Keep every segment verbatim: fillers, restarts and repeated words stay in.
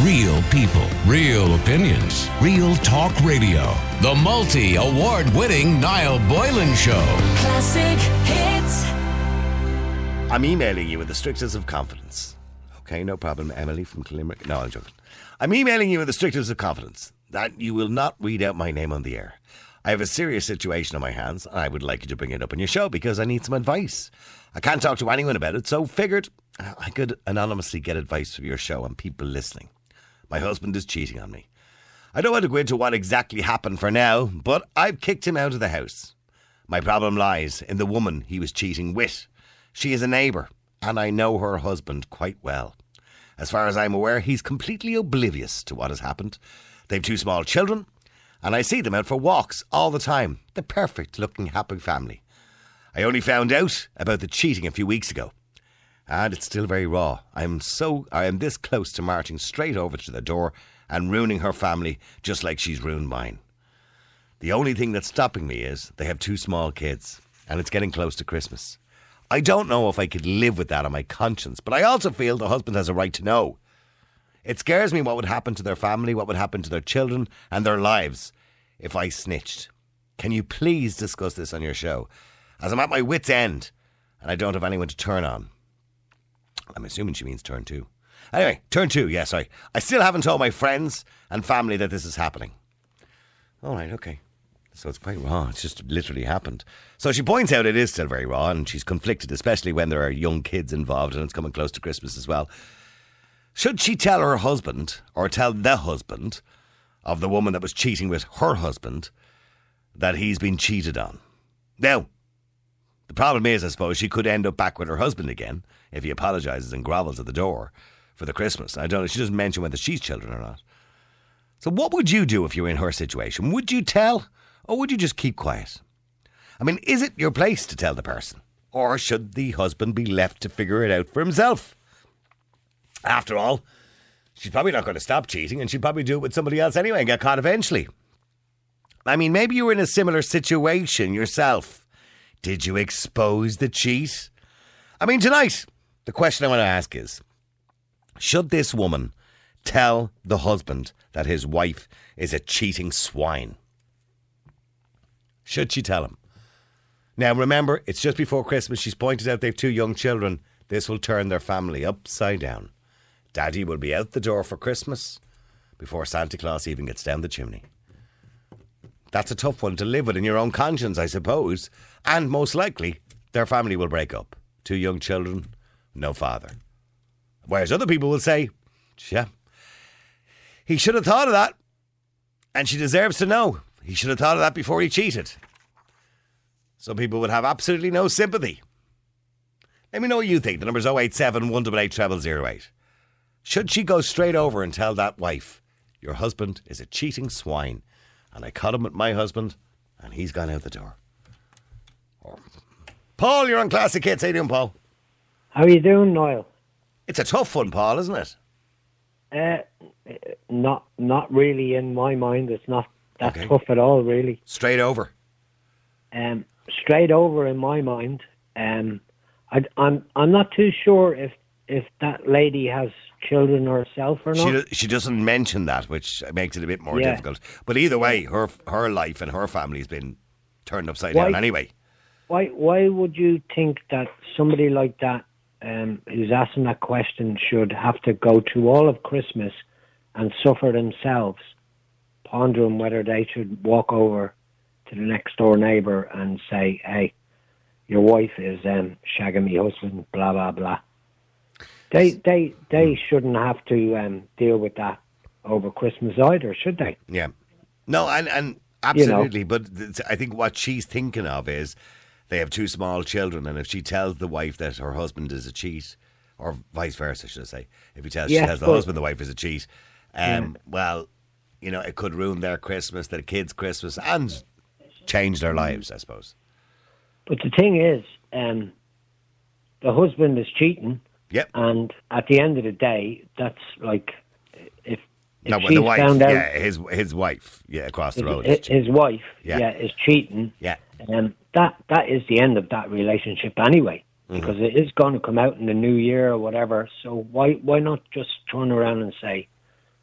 Real people, real opinions, real talk radio. The multi-award-winning Niall Boylan Show. Classic hits. I'm emailing you with the strictest of confidence. Okay, no problem, Emily from Limerick. No, I'm joking. I'm emailing you with the strictest of confidence that you will not read out my name on the air. I have a serious situation on my hands, and I would like you to bring it up on your show because I need some advice. I can't talk to anyone about it, so figured I could anonymously get advice from your show and people listening. My husband is cheating on me. I don't want to go into what exactly happened for now, but I've kicked him out of the house. My problem lies in the woman he was cheating with. She is a neighbour, and I know her husband quite well. As far as I'm aware, he's completely oblivious to what has happened. They've two small children, and I see them out for walks all the time. The perfect-looking, happy family. I only found out about the cheating a few weeks ago. And it's still very raw. I'm so I am this close to marching straight over to the door and ruining her family just like she's ruined mine. The only thing that's stopping me is they have two small kids and it's getting close to Christmas. I don't know if I could live with that on my conscience, but I also feel the husband has a right to know. It scares me what would happen to their family, what would happen to their children and their lives if I snitched. Can you please discuss this on your show? As I'm at my wit's end and I don't have anyone to turn on. I'm assuming she means turn two. Anyway, turn two, yeah, sorry. I still haven't told my friends and family that this is happening. All right, okay. So it's quite raw. It's just literally happened. So she points out it is still very raw and she's conflicted, especially when there are young kids involved and it's coming close to Christmas as well. Should she tell her husband or tell the husband of the woman that was cheating with her husband that he's been cheated on? Now, the problem is, I suppose, she could end up back with her husband again if he apologises and grovels at the door for the Christmas. I don't know. She doesn't mention whether she's children or not. So what would you do if you were in her situation? Would you tell or would you just keep quiet? I mean, is it your place to tell the person? Or should the husband be left to figure it out for himself? After all, she's probably not going to stop cheating and she'd probably do it with somebody else anyway and get caught eventually. I mean, maybe you were in a similar situation yourself. Did you expose the cheat? I mean, tonight, the question I want to ask is, should this woman tell the husband that his wife is a cheating swine? Should she tell him? Now, remember, it's just before Christmas. She's pointed out they've two young children. This will turn their family upside down. Daddy will be out the door for Christmas before Santa Claus even gets down the chimney. That's a tough one to live with in your own conscience, I suppose. And most likely, their family will break up. Two young children, no father. Whereas other people will say, yeah, he should have thought of that. And she deserves to know. He should have thought of that before he cheated. Some people would have absolutely no sympathy. Let me know what you think. The number's oh eight seven, one eight eight, zero zero zero eight. Should she go straight over and tell that wife, your husband is a cheating swine? And I caught him with my husband, and he's gone out the door. Or, Paul, you're on Classic Hits. How you doing, Paul? How you doing, Niall? It's a tough one, Paul, isn't it? Uh, not not really in my mind. It's not that Okay. tough at all, really. Straight over. Um, straight over in my mind. Um, I, I'm I'm not too sure if if that lady has children herself or not. She do, she doesn't mention that, which makes it a bit more Yeah. difficult. But either way, her her life and her family's been turned upside Why- down anyway. Why why would you think that somebody like that, um, who's asking that question, should have to go to all of Christmas and suffer themselves, pondering whether they should walk over to the next door neighbour and say, "Hey, your wife is um, shagging me husband," blah blah blah. They they they shouldn't have to um, deal with that over Christmas either, should they? Yeah. No, and, and absolutely. You know. But th- I think what she's thinking of is they have two small children, and if she tells the wife that her husband is a cheat, or vice versa, should I say, if he tells, Yeah, she tells the but- husband the wife is a cheat, um, Yeah. well, you know, it could ruin their Christmas, their kids' Christmas, and change their lives, I suppose. But the thing is, um, the husband is cheating. Yep. And at the end of the day, that's like, if, if No, but she's the wife, found out, yeah, his his wife, yeah, across the road. his, his wife, Yeah. yeah. is cheating. Yeah. Um, that that is the end of that relationship anyway, because Mm-hmm. it is going to come out in the new year or whatever. So why why not just turn around and say,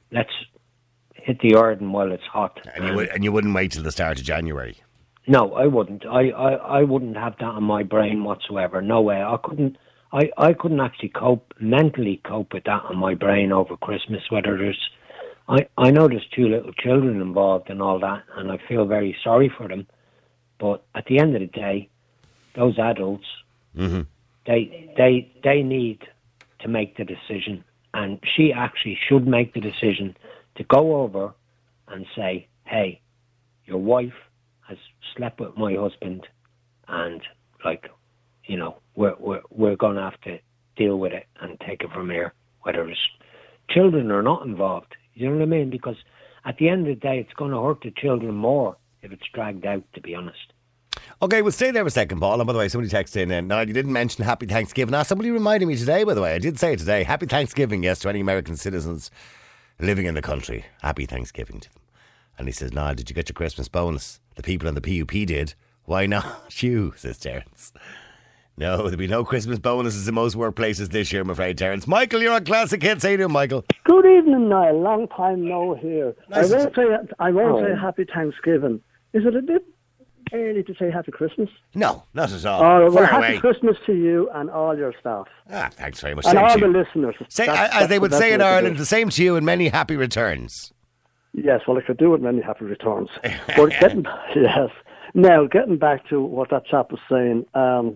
let's hit the iron while it's hot. And you would, and you wouldn't wait till the start of January. No, I wouldn't. I, I, I wouldn't have that in my brain whatsoever. No way. I couldn't. I, I couldn't actually cope mentally cope with that in my brain over Christmas. Whether there's, I, I know there's two little children involved and all that, and I feel very sorry for them. But at the end of the day, those adults, mm-hmm. they they they need to make the decision, and she actually should make the decision to go over and say, "Hey, your wife has slept with my husband, and like, you know, we're we're we're gonna have to deal with it and take it from here, whether it's children or not involved." You know what I mean? Because at the end of the day, it's going to hurt the children more if it's dragged out, to be honest. Okay, we'll stay there for a second, Paul. And by the way, somebody texted in, and uh, you didn't mention Happy Thanksgiving. Now, somebody reminded me today, by the way, I did say it today, Happy Thanksgiving, yes, to any American citizens living in the country. Happy Thanksgiving to them. And he says, Niall, did you get your Christmas bonus? The people on the P U P did. Why not you, says Terence. No, there'll be no Christmas bonuses in most workplaces this year, I'm afraid, Terence. Michael, you're on Classic Hits. How you doing, Michael? Good evening, Niall. Long time no here. Nice I won't say I won't Oh. say Happy Thanksgiving. Is it a bit early to say Happy Christmas? No, not at all. Oh, well, Far Happy away. Christmas to you and all your staff. Ah, thanks very much. And Same all to the you. listeners. Say, That's- as that's they the would best say in way to do Ireland, it. the same to you and many happy returns. Yes, well, I could do it many happy returns. But getting, yes. Now, getting back to what that chap was saying, um,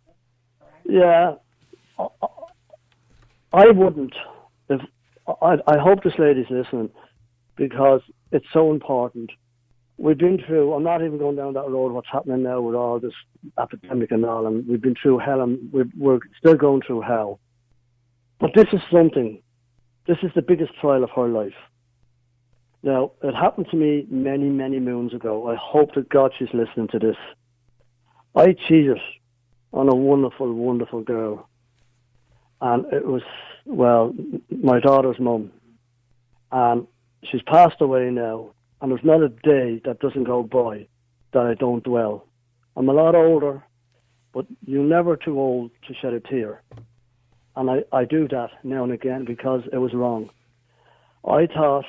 yeah, I, I wouldn't. If I, I hope this lady's listening, because it's so important. We've been through, I'm not even going down that road, what's happening now with all this epidemic and all, and we've been through hell, and we're, we're still going through hell. But this is something, this is the biggest trial of her life. Now, it happened to me many, many moons ago. I hope that God she's listening to this. I cheated on a wonderful, wonderful girl. And it was, well, my daughter's mum. And she's passed away now. And there's not a day that doesn't go by that I don't dwell. I'm a lot older, but you're never too old to shed a tear. And I, I do that now and again because it was wrong. I thought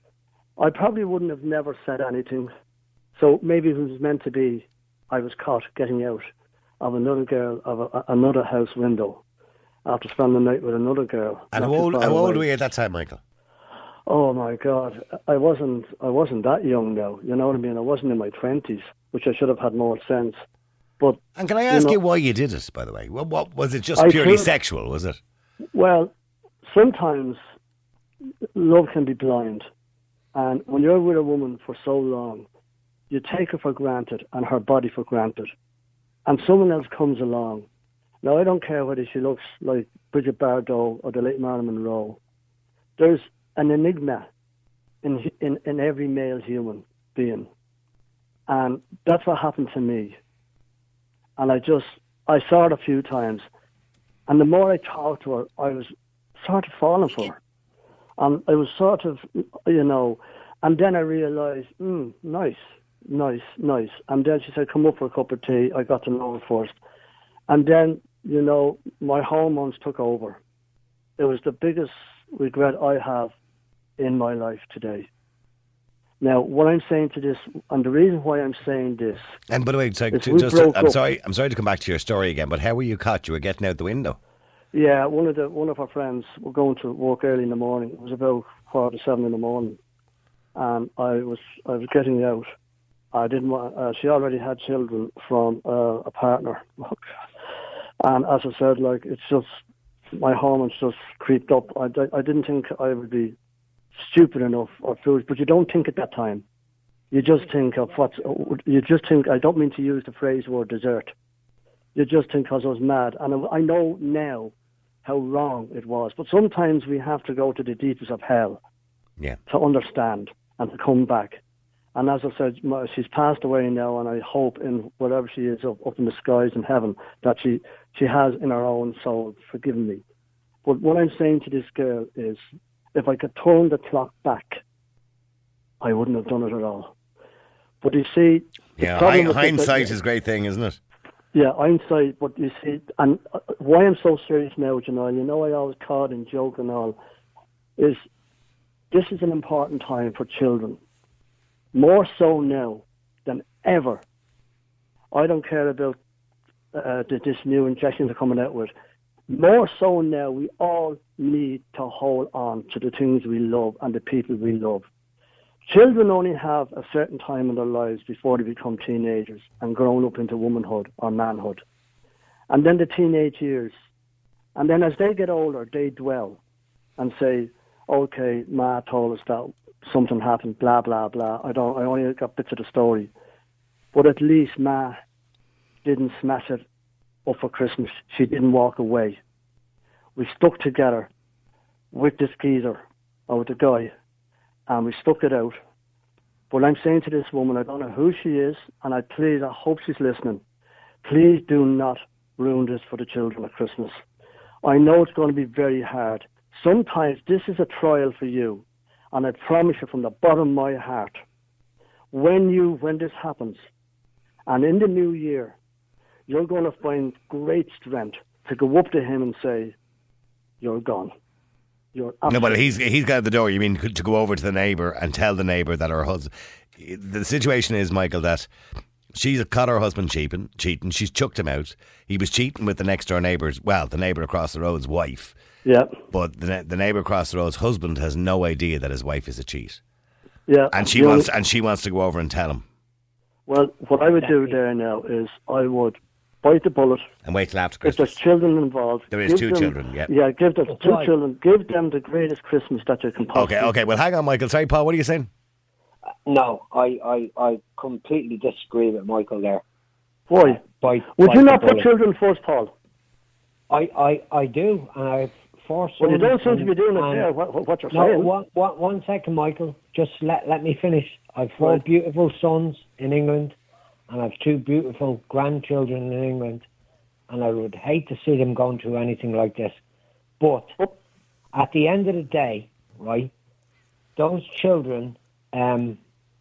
I probably wouldn't have never said anything. So maybe if it was meant to be, I was caught getting out of another girl, of a, another house window after spending the night with another girl. And not how too old, far how old away. were you at that time, Michael? Oh my God, I wasn't. I wasn't that young now. You know what I mean? I wasn't in my twenties, which I should have had more sense. But And can I ask you, you know, why you did it, by the way? What, what was it just I purely feel- sexual, was it? well, sometimes love can be blind, and when you're with a woman for so long, you take her for granted and her body for granted, and someone else comes along. Now, I don't care whether she looks like Bridget Bardot or the late Marilyn Monroe. There's an enigma in, in in every male human being, and that's what happened to me. And I just I saw it a few times, and the more I talked to her, I was sort of falling for her, and I was sort of, you know, and then I realised, mm, nice, nice, nice. And then she said, "Come up for a cup of tea." I got to know her first, and then, you know, my hormones took over. It was the biggest regret I have in my life today. Now, what I'm saying to this, and the reason why I'm saying this, And by the way, so, If to- we just, broke I'm up- sorry, I'm sorry to come back to your story again, but how were you caught? You were getting out the window. yeah, one of the one of our friends were going to work early in the morning. It was about quarter to seven in the morning, and I was I was getting out. I didn't want. Uh, she already had children from uh, a partner, and as I said, like it's just my hormones just creeped up. I, I didn't think I would be stupid enough or foolish, but you don't think at that time. You just think of what's. You just think. I don't mean to use the phrase word dessert. You just think because I was mad, and I know now how wrong it was. But sometimes we have to go to the deepest of hell Yeah. to understand and to come back. And as I said, my- she's passed away now, and I hope in wherever she is up, up in the skies in heaven that she, she has in her own soul forgiven me. But what I'm saying to this girl is, if I could turn the clock back, I wouldn't have done it at all. But you see, the Yeah, problem hi- with the- hindsight the- is a great thing, isn't it? yeah, hindsight, but you see, and uh, why I'm so serious now, Janelle, you know I always caught and joke and all, is this is an important time for children, more so now than ever. I don't care about uh, this new injection they're coming out with. More so now, we all need to hold on to the things we love and the people we love. Children only have a certain time in their lives before they become teenagers and grown up into womanhood or manhood. And then the teenage years. And then as they get older, they dwell and say, okay, Ma told us that something happened, blah, blah, blah. I don't. I only got bits of the story. But at least Ma didn't smash it up for Christmas. She didn't walk away. We stuck together with this geezer or with the guy, and we stuck it out. But I'm saying to this woman, I don't know who she is, and I please, I hope she's listening, please do not ruin this for the children at Christmas. I know it's going to be very hard. Sometimes this is a trial for you, and I promise you from the bottom of my heart, when you, when this happens, and in the new year, you're going to find great strength to go up to him and say, you're gone. You're no, but he's he's got the door. You mean to go over to the neighbour and tell the neighbour that her husband... The situation is, Michael, that she's caught her husband cheating, cheating. She's chucked him out. He was cheating with the next door neighbour's, well, the neighbour across the road's wife. Yeah. But the, the neighbour across the road's husband has no idea that his wife is a cheat. Yeah. And she wants and she wants to go over and tell him. Well, what I would do there now is I would bite the bullet. And wait till after If Christmas. there's children involved. There is give two them, children, yeah. Yeah, give them two Right. children. Give them the greatest Christmas that you can possibly. Okay, okay. Well, hang on, Michael. Sorry, Paul, what are you saying? No, I, I, I completely disagree with Michael there. Why? By, Would by you the not put bullet. children first, Paul? I, I, I do, and I've four sons. Well, you don't seem to be and- doing it and- there, what, what you're No, saying. one, one, one second, Michael. Just let let me finish. I've four Right. beautiful sons in England, and I've two beautiful grandchildren in England, and I would hate to see them going through anything like this. But Oh. at the end of the day, right, those children um,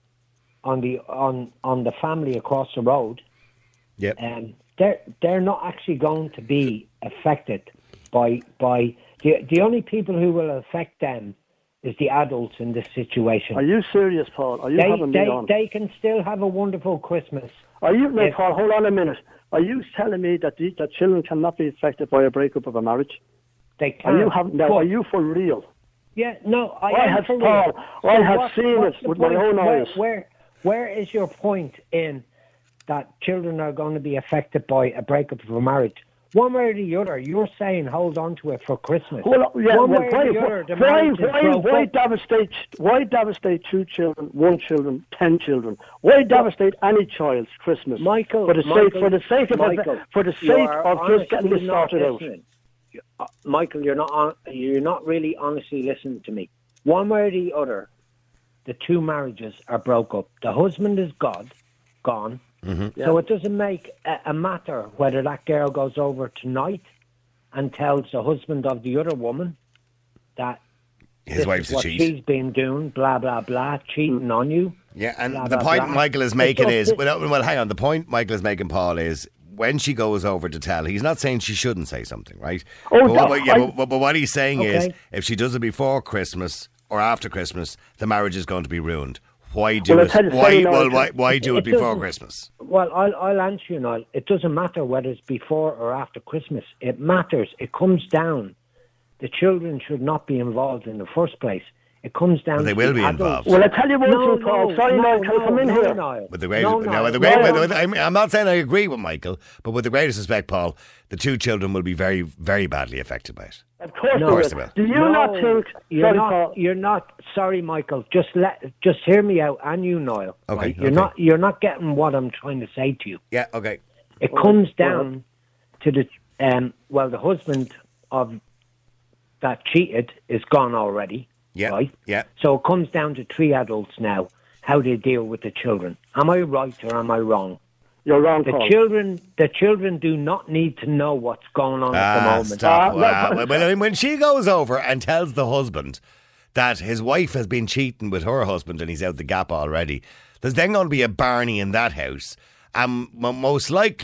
on the on on the family across the road, Yep. um, they're they're not actually going to be affected by by the the only people who will affect them is the adults in this situation. Are you serious, Paul? Are you They having me they on? they can still have a wonderful Christmas. Are you, no, Yes. Paul, hold on a minute. Are you telling me that the, that children cannot be affected by a breakup of a marriage? They Are can. you have, now, but- are you for real? Yeah, no, I, I am have, for Paul, real. I So have what's- seen what's it the with my point? own where, eyes. Where where is your point in that children are going to be affected by a breakup of a marriage? One way or the other, you're saying hold on to it for Christmas. Well, yeah, One well, way why, or the other, the why, marriage is why, broke why up. devastate? Why devastate two children, one children, ten children? Why devastate any child's Christmas? Michael, for the sake, Michael, for the sake of Michael, it, for the you sake are of just getting honestly this not sorted out. listening. You- uh, Michael, you're not on, you're not really honestly listening to me. One way or the other, the two marriages are broke up. The husband is God, gone. Yeah. So it doesn't make a, a matter whether that girl goes over tonight and tells the husband of the other woman that His this wife's is a what cheat. she's been doing, blah, blah, blah, cheating on you. Yeah, and blah, the blah, point blah. Michael is It's making up is, to- well, well, hang on, the point Michael is making, Paul, is when she goes over to tell, he's not saying she shouldn't say something, right? Oh, but, no, what, yeah, I- but, but what he's saying is, Okay. if she does it before Christmas or after Christmas, the marriage is going to be ruined. Why do Well, I'll it? tell you Why, something now, well, it- why, why do it it before doesn't- Christmas? Well, I'll, I'll answer you now. It doesn't matter whether it's before or after Christmas. It matters. It comes down. The children should not be involved in the first place. It comes down Well, they to will the be adults. involved. Well, I tell you one No, thing, Paul. no, Sorry, no, Niall, can I come in no, here? Niall. With the greatest, No, no, Niall. with the great, No. with the- I mean, I'm not saying I agree with Michael, but with the greatest respect, Paul, the two children will be very, very badly affected by it. Of course, No. they Of course will. they will. Do you No, not think? you're Sorry, not? Paul. You're not. Sorry, Michael. Just let. Just hear me out, and you, Niall. Okay, right? You're okay. not. You're not getting what I'm trying to say to you. Yeah, okay. It Well, comes well- down to the um. Well, the husband of that cheated is gone already. Yeah, Right. yeah. So it comes down to three adults now. How they deal with the children. Am I right or am I wrong? You're wrong, The Paul. children. The children do not need to know what's going on at the Ah, moment. stop. Ah, Wow. no, Well, well, I mean, when she goes over and tells the husband that his wife has been cheating with her husband and he's out the gap already, there's then going to be a Barney in that house. And mo most likely,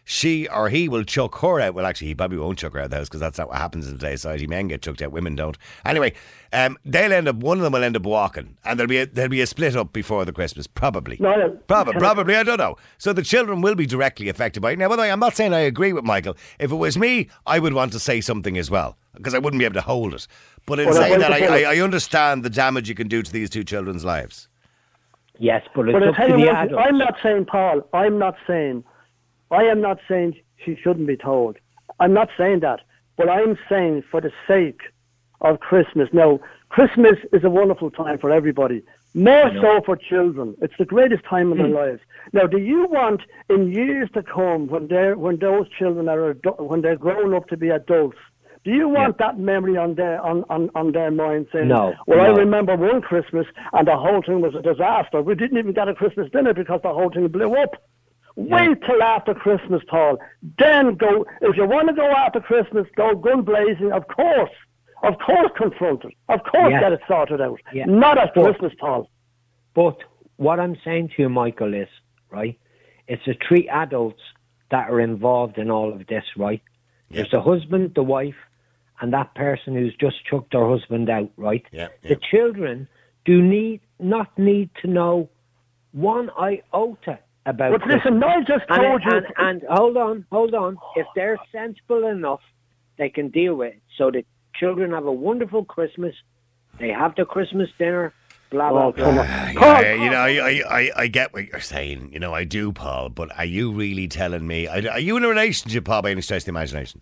she or he will chuck her out. Well, actually, he probably won't chuck her out of the house because that's not what happens in today's society. Men get chucked out, women don't. Anyway, um, they'll end up, one of them will end up walking, and there'll be a, there'll be a split up before the Christmas, probably. No, no. Probably, probably, I don't know. So the children will be directly affected by it. Now, by the way, I'm not saying I agree with Michael. If it was me, I would want to say something as well, because I wouldn't be able to hold it. But in Well, saying that, I- I, I, I understand the damage you can do to these two children's lives. Yes, but it's But I up tell to you the what, adults. I'm not saying, Paul, I'm not saying, I am not saying she shouldn't be told. I'm not saying that. But I'm saying for the sake of Christmas. Now, Christmas is a wonderful time for everybody. More so for children. It's the greatest time in their lives. Now, do you want, in years to come, when they're when those children are adu- when they're grown up to be adults, do you want that memory on their on, on, on their mind saying, No, well, I no. remember one Christmas and the whole thing was a disaster. We didn't even get a Christmas dinner because the whole thing blew up. Wait till after Christmas, Paul. Then go, if you want to go after Christmas, go gun blazing, of course. Of course confront it. Of course Yes. get it sorted out. Yeah. Not at But- Christmas, Paul. But what I'm saying to you, Michael, is, right, it's the three adults that are involved in all of this, right? There's the husband, the wife, and that person who's just chucked their husband out, right? Yeah, yeah. The children do need not need to know one iota about But listen, Christmas. I just and, told you... and, and hold on, hold on. If they're sensible enough, they can deal with it. So the children have a wonderful Christmas. They have the Christmas dinner. Blah blah Oh, blah. come on. Yeah, Paul, you know, I, I, I get what you're saying. You know, I do, Paul. But are you really telling me? Are you in a relationship, Paul, by any stretch of the imagination?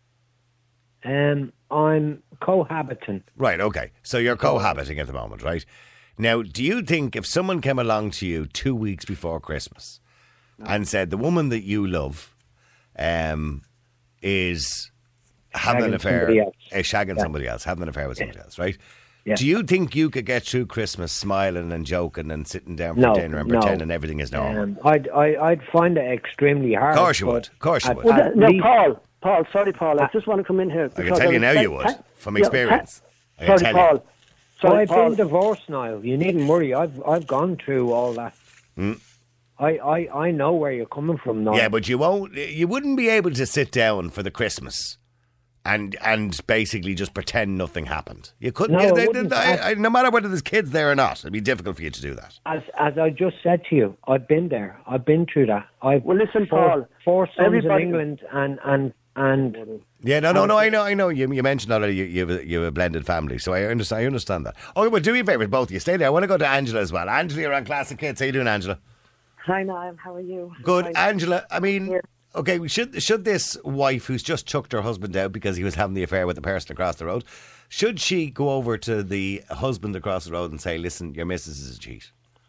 Um, I'm cohabiting. Right. Okay. So you're cohabiting at the moment, right? Now, do you think if someone came along to you two weeks before Christmas and said the woman that you love, um, is having an Shagging affair, somebody else. uh, shagging Yeah. somebody else, having an affair with somebody else, right? Yeah. Do you think you could get through Christmas smiling and joking and sitting down for No, dinner and no. pretending everything is normal? Um, I'd, I, I'd find it extremely hard. Of course you but would. Of course you at- would. Well, at that, now, least- Paul, Paul, sorry, Paul, I Uh, just want to come in here. I can because tell you was now te- you would, te- from yeah, experience. I te- can sorry, tell you. Paul. So Sorry, I've Paul. been divorced now. You needn't worry. I've I've gone through all that. Mm. I, I, I know where you're coming from now. Yeah, but you won't. You wouldn't be able to sit down for the Christmas and and basically just pretend nothing happened. You couldn't. No, yeah, I they- wouldn't. I- I- no matter whether there's kids there or not, it'd be difficult for you to do that. As as I just said to you, I've been there. I've been through that. I've Well, listen, four, Paul, four sons everybody- in England, and and and Yeah, no, no, no. I know, I know. You, you mentioned already you, you, have a, you have a blended family, so I understand. I understand that. Oh, well, do me a favour, both of you. Stay there. I want to go to Angela as well. Angela, you're on Classic Kids. How you doing, Angela? Hi, Niall. How are you? Good, Fine. Angela. I mean, Here. okay. Should should this wife who's just chucked her husband out because he was having the affair with the person across the road, should she go over to the husband across the road and say, "Listen, your missus is a cheat"?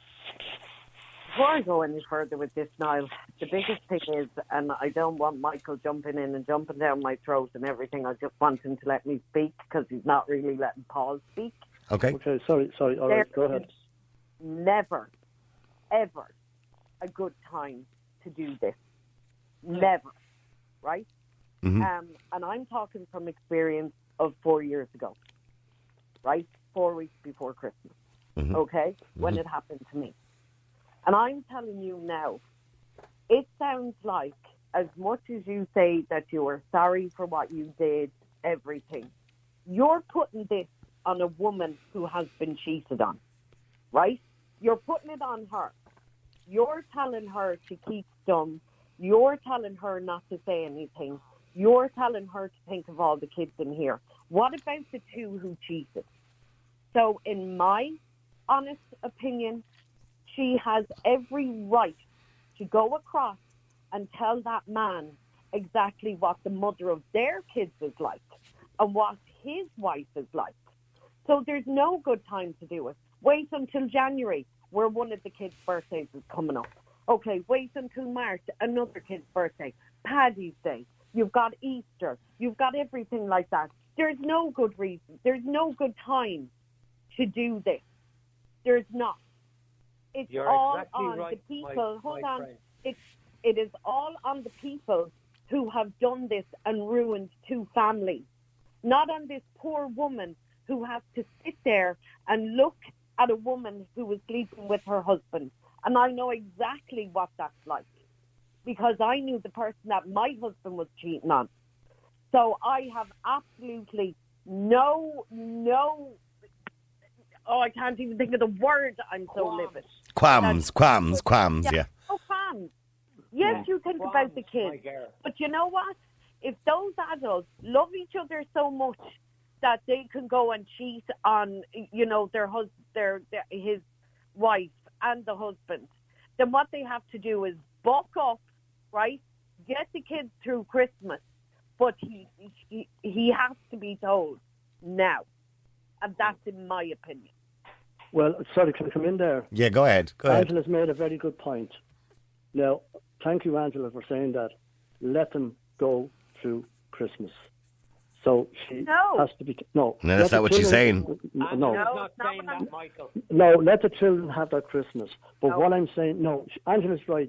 Before I go any further with this, Niall, the biggest thing is, and I don't want Michael jumping in and jumping down my throat and everything. I just want him to let me speak because he's not really letting Paul speak. Okay. Okay, sorry, sorry. All right, go There ahead. is never, ever a good time to do this. Never, right? Mhm. Um, and I'm talking from experience of four years ago, right? Four weeks before Christmas, Mhm. okay? When it happened to me. And I'm telling you now, it sounds like, as much as you say that you are sorry for what you did, everything, you're putting this on a woman who has been cheated on, right? You're putting it on her. You're telling her to keep stum. You're telling her not to say anything. You're telling her to think of all the kids in here. What about the two who cheated? So in my honest opinion, she has every right to go across and tell that man exactly what the mother of their kids is like and what his wife is like. So there's no good time to do it. Wait until January, where one of the kids' birthdays is coming up. Okay, wait until March, another kid's birthday, Paddy's Day. You've got Easter. You've got everything like that. There's no good reason. There's no good time to do this. There's not. It's You're all exactly on right, the people. my- Hold my on. friend. It's it is all on the people who have done this and ruined two families. Not on this poor woman who has to sit there and look at a woman who was sleeping with her husband. And I know exactly what that's like. because I knew the person that my husband was cheating on. So I have absolutely no, no, oh, I can't even think of the word. I'm so livid. Qualms, qualms, qualms, yeah. Oh, qualms. Yes, Yeah. you think Qualms, about the my kids. girl. But you know what? If those adults love each other so much that they can go and cheat on, you know, their hus- their, their his wife and the husband, then what they have to do is buck up, right? Get the kids through Christmas, but he he, he has to be told now, and that's in my opinion. Well, sorry, can I come in there? Yeah, go ahead. Go ahead. Angela's made a very good point. Now, thank you, Angela, for saying that. Let them go through Christmas. So she No. has to be... T- no. No, that's Let not the what she's children- saying. No. Angela's No. not No, saying not that, Michael. No, let the children have their Christmas. But No. what I'm saying... No, Angela's right.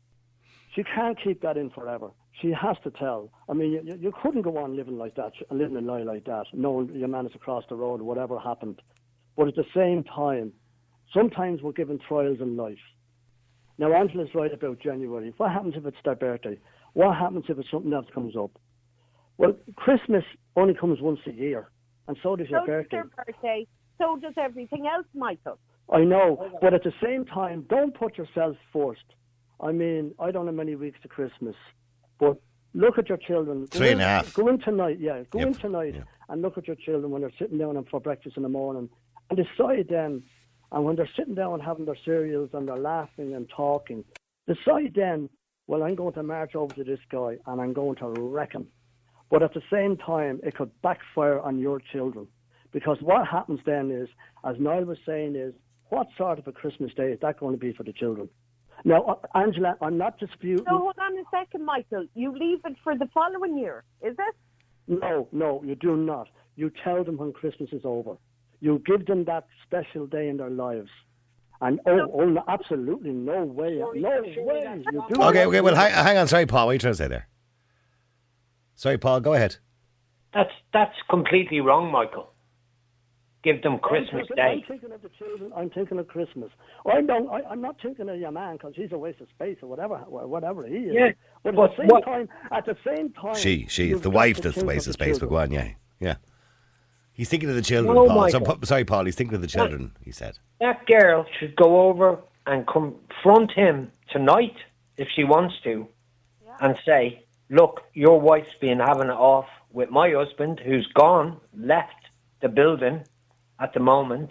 She can't keep that in forever. She has to tell. I mean, you, you couldn't go on living like that, living a lie like that, knowing your man is across the road, whatever happened. But at the same time, sometimes we're given trials in life. Now, Angela's right about January. What happens if it's their birthday? What happens if it's something else comes up? Well, Christmas only comes once a year, and so does your So does birthday. their birthday. So does everything else, Michael. I know, but at the same time, don't put yourself first. I mean, I don't have many weeks to Christmas, but look at your children. Go Three in, and a half. Go in tonight, yeah. Go Yep. in tonight Yep. and look at your children when they're sitting down for breakfast in the morning, and decide then, and when they're sitting down having their cereals and they're laughing and talking, decide then, well, I'm going to march over to this guy and I'm going to wreck him. But at the same time, it could backfire on your children. Because what happens then is, as Niall was saying, is what sort of a Christmas day is that going to be for the children? Now, uh, Angela, I'm not disputing... So hold on a second, Michael. You leave it for the following year, is it? No, no, you do not. You tell them when Christmas is over. You give them that special day in their lives. And, oh, oh no, absolutely no way. No way. You do Okay, not okay, do well, that. hang, hang on. Sorry, Paul. What are you trying to say there? Sorry, Paul. Go ahead. That's that's completely wrong, Michael. Give them Christmas I'm thinking, Day. I'm thinking of the children. I'm thinking of Christmas. I don't. I, I'm not thinking of your man because he's a waste of space or whatever. Whatever he is. Yeah, But at but the same what- time, at the same time, She, she. you've It's the got wife to that's the think waste of of space. But children. go on, yeah, yeah. He's thinking of the children, No, Paul. So, Michael. Pa- sorry, Paul. He's thinking of the children. He said. That girl should go over and confront him tonight if she wants to, and say, "Look, your wife's been having it off with my husband, who's gone, left the building at the moment,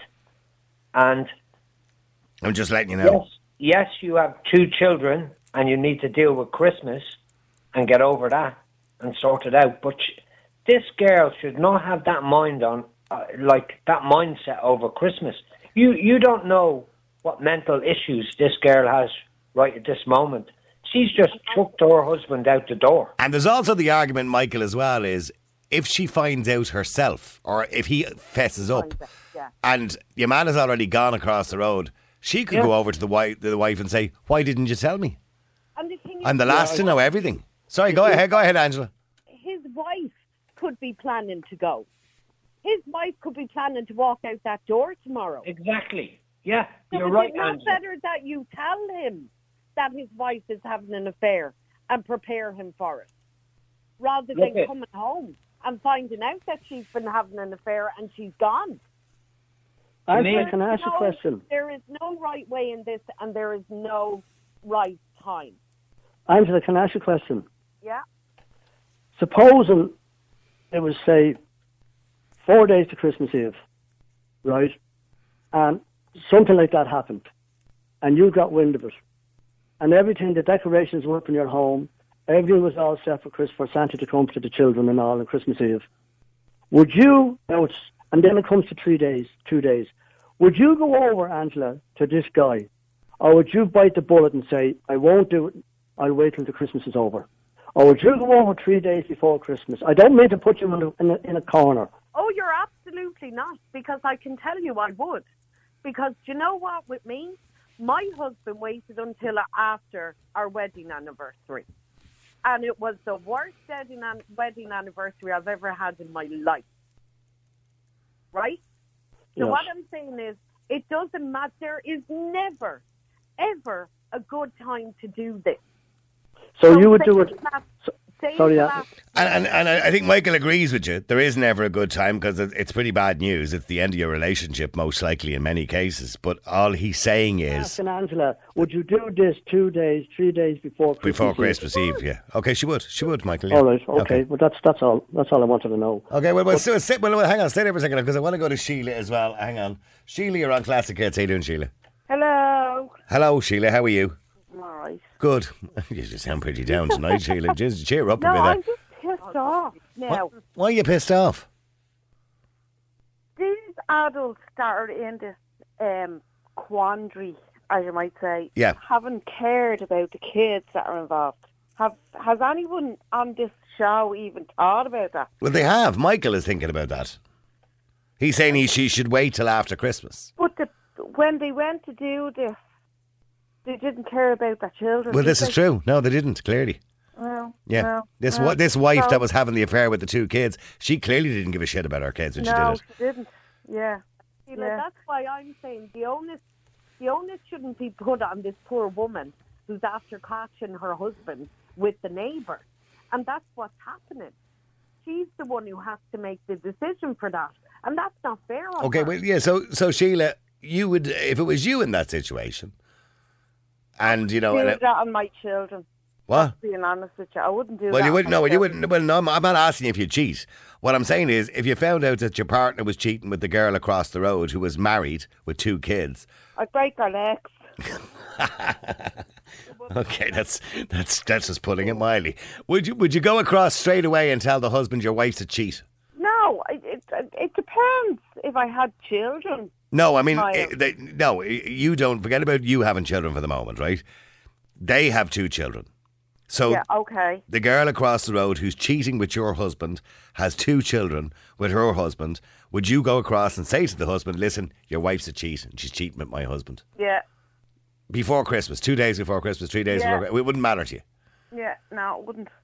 and I'm just letting you know. yes, yes, you have two children, and you need to deal with Christmas and get over that and sort it out. But sh- this girl should not have that mind on, uh, like that mindset over Christmas. You you don't know what mental issues this girl has right at this moment. She's just chucked her husband out the door. And there's also the argument, Michael, as well, is if she finds out herself, or if he fesses up, Finds out, yeah. and your man has already gone across the road, she could Yeah. go over to the wife, the wife and say, "Why didn't you tell me? And the thing is, I'm the last to know everything." Sorry, go ahead, go ahead, Angela. his wife could be planning to go. His wife could be planning to walk out that door tomorrow. Exactly. Yeah, So you're is right, it not Angela. better that you tell him that his wife is having an affair and prepare him for it, rather Look than it. coming home and finding out that she's been having an affair and she's gone? Angela, Me- can I ask you a No, question? There is no right way in this, and there is no right time. Angela, can I ask you a question? Yeah. Supposing it was, say, four days to Christmas Eve, right? And something like that happened, and you got wind of it, and everything, the decorations were up in your home, everything was all set for Chris, for Santa to come to the children and all on Christmas Eve. Would you, now it's, and then it comes to three days, two days, would you go over, Angela, to this guy, or would you bite the bullet and say, I won't do it, I'll wait till the Christmas is over? Or would you go over three days before Christmas? I don't mean to put you in a, in a, in a corner. Oh, you're absolutely not, because I can tell you I would. Because do you know what with me? My husband waited until after our wedding anniversary. And it was the worst wedding, an- wedding anniversary I've ever had in my life. Right? So Yes. what I'm saying is, it doesn't matter. There is never, ever a good time to do this. So you would do it. That, So, say sorry, that. yeah. And, and, and I think Michael agrees with you. There is never a good time because it's pretty bad news. It's the end of your relationship, most likely in many cases. But all he's saying is Asking Angela, would you do this two days, three days before Christmas before Eve? Christmas Eve. Yeah. Okay, she would. She would, Michael. Yeah. All right, okay, but that's that's all. That's all I wanted to know. Okay, well, well, so, sit, well, well, hang on, stay there for a second because I want to go to Sheila as well. Hang on. Sheila, you're on Classic Hits. How you doing, Sheila? Hello. Hello, Sheila. How are you? All right. Good. You just sound pretty down tonight, Sheila. Just cheer up No, a bit I'm there. just pissed off now. Why are you pissed off? These adults that are in this um, quandary, as you might say, Yeah. haven't cared about the kids that are involved. Have Has anyone on this show even thought about that? Well, they have. Michael is thinking about that. He's saying he, she should wait till after Christmas. But the, when they went to do this, they didn't care about their children. Well, did this is they? true. No, they didn't, clearly. Well, Yeah. well, this well, wa- this wife so- that was having the affair with the two kids, she clearly didn't give a shit about her kids when she No, did it. she didn't. Yeah. Sheila, Yeah. that's why I'm saying the onus, the onus shouldn't be put on this poor woman who's after catching her husband with the neighbour. And that's what's happening. She's the one who has to make the decision for that. And that's not fair on Okay, her. well, yeah, so, so Sheila, you would, if it was you in that situation, and, you know... do and that it- on my children. what? Being honest with you, I wouldn't do that. Well, you on wouldn't. No, my you children. wouldn't. Well, no, I'm I'm not asking you if you cheat. What I'm saying is, if you found out that your partner was cheating with the girl across the road who was married with two kids, I'd break their legs. okay, that's that's that's just putting it mildly. Would you would you go across straight away and tell the husband your wife's a cheat? No, it, it, it depends if I had children. No, I mean, Niall. eh, they, no, you don't. Forget about you having children for the moment, right? They have two children. So Yeah, okay. the girl across the road who's cheating with your husband has two children with her husband. Would you go across and say to the husband, listen, your wife's a cheat and she's cheating with my husband? Yeah, Before Christmas, two days before Christmas, three days Yeah. before, it wouldn't matter to you. yeah, no, it wouldn't.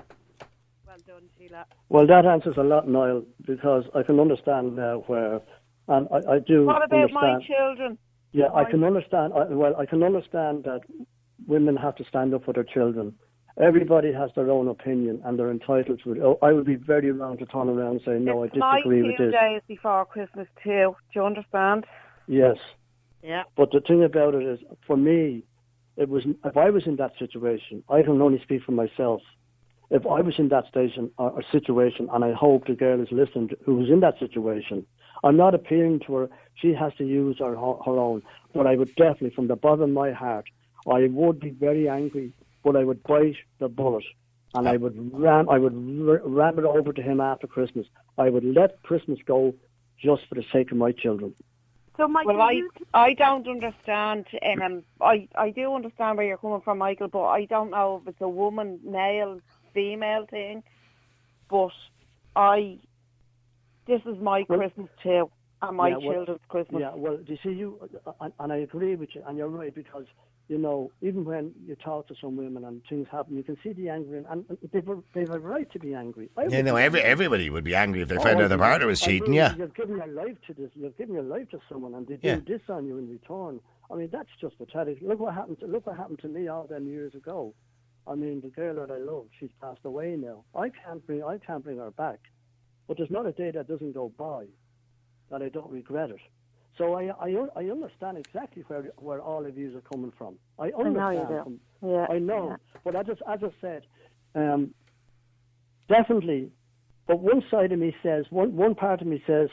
Well done, Sheila. Well, that answers a lot, Niall, because I can understand now where, and I, I do What about my understand. children? Yeah, I can understand. I, well, I can understand that women have to stand up for their children. Everybody has their own opinion, and they're entitled to it. Oh, I would be very wrong to turn around and say, no, it's I my disagree two with this. days before Christmas too. Do you understand? Yes. Yeah. But the thing about it is, for me, it was if I was in that situation, I can only speak for myself. If I was in that station or, or situation, and I hope the girl is listening, to, who was in that situation, I'm not appealing to her. She has to use her her own. But I would definitely, from the bottom of my heart, I would be very angry. But I would bite the bullet, and I would ram. I would r- ram it over to him after Christmas. I would let Christmas go, just for the sake of my children. So, Michael, Well, I you I don't understand. Um, I I do understand where you're coming from, Michael, but I don't know if it's a woman, male, female thing. But I, this is my Well- Christmas too, and my Yeah, well- children's Christmas. Yeah, well, do you see, you, and, and I agree with you, and you're right, because, you know, even when you talk to some women and things happen, you can see the anger, and, and they've, a, they've a right to be angry. I Yeah, would no, be every, angry. everybody would be angry if they Oh, found I out their do. partner was I cheating, do. yeah. You've given your life to this, you've given your life to someone, and they do Yeah. this on you in return. I mean, that's just pathetic. Look what happened to, look what happened to me all them years ago. I mean, the girl that I love, she's passed away now. I can't bring, I can't bring her back. But there's not a day that doesn't go by that I don't regret it. So I, I, I understand exactly where where all of you are coming from. I I know you understand. do. From, Yeah, I know, yeah. but I just, as I said, um, definitely. But one side of me says, one one part of me says,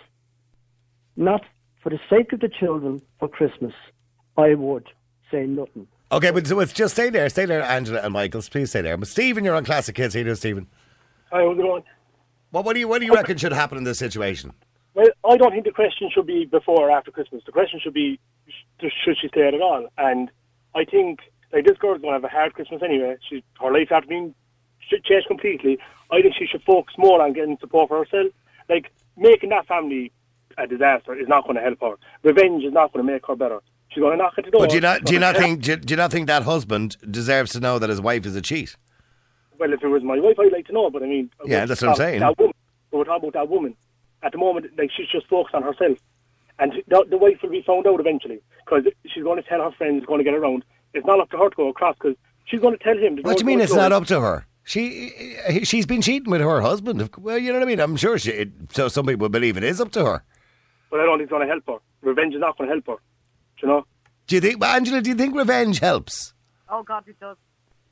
not for the sake of the children for Christmas, I would say nothing. Okay, but so it's just stay there, stay there, Angela and Michaels, please stay there. But Stephen, you're on Classic Kids. How you doing, Stephen? Hi, how's it going? What, what do you what do you reckon should happen in this situation? Well, I don't think the question should be before or after Christmas. The question should be, sh- should she stay at all? And I think, like, this girl's going to have a hard Christmas anyway. She, her life after being sh- changed completely. I think she should focus more on getting support for herself. Like, making that family a disaster is not going to help her. Revenge is not going to make her better. She's going to knock at the door. But do you not do you She's not gonna- think do you, do you not think that husband deserves to know that his wife is a cheat? Well, if it was my wife, I'd like to know, but I mean... Yeah, that's what I'm that- saying. That woman, we're talking about that woman. At the moment, like, she's just focused on herself. And the, the wife will be found out eventually, because she's going to tell her friends, going to get around. It's not up to her to go across, because She's going to tell him. What do you mean it's not up to her? She she's been cheating with her husband. Well, you know what I mean. I'm sure she. It, so some people believe it is up to her. But I don't think it's going to help her. Revenge is not going to help her. Do you know? Do you think, Angela? Do you think revenge helps? Oh God, it does.